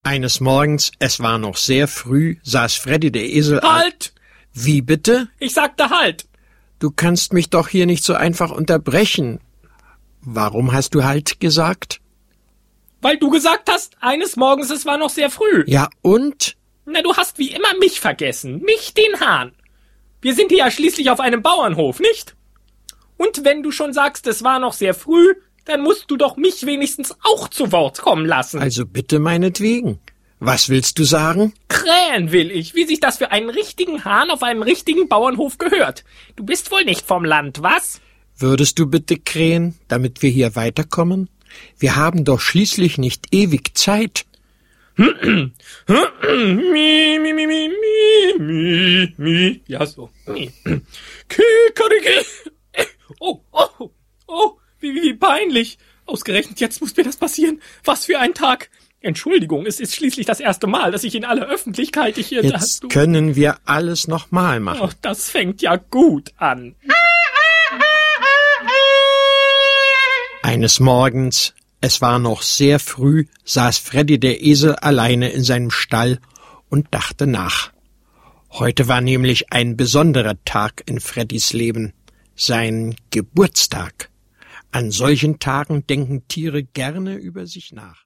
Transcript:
Eines Morgens, es war noch sehr früh, saß Freddy der Esel... Halt! Wie bitte? Ich sagte halt! Du kannst mich doch hier nicht so einfach unterbrechen. Warum hast du Halt gesagt? Weil du gesagt hast, eines Morgens, es war noch sehr früh. Ja, und? Na, du hast wie immer mich vergessen. Mich, den Hahn. Wir sind hier ja schließlich auf einem Bauernhof, nicht? Und wenn du schon sagst, es war noch sehr früh, dann musst du doch mich wenigstens auch zu Wort kommen lassen. Also bitte meinetwegen. Was willst du sagen? Krähen will ich, wie sich das für einen richtigen Hahn auf einem richtigen Bauernhof gehört. Du bist wohl nicht vom Land, was? Würdest du bitte krähen, damit wir hier weiterkommen? Wir haben doch schließlich nicht ewig Zeit. Mi, mi, mi, mi, mi, mi. Ja, so. Mi. Kikeriki. Oh, oh, oh, wie peinlich. Ausgerechnet jetzt muss mir das passieren. Was für ein Tag. Entschuldigung, es ist schließlich das erste Mal, dass ich in aller Öffentlichkeit hier... Jetzt können wir alles nochmal machen. Ach, das fängt ja gut an. Eines Morgens, es war noch sehr früh, saß Freddy der Esel alleine in seinem Stall und dachte nach. Heute war nämlich ein besonderer Tag in Freddys Leben, sein Geburtstag. An solchen Tagen denken Tiere gerne über sich nach.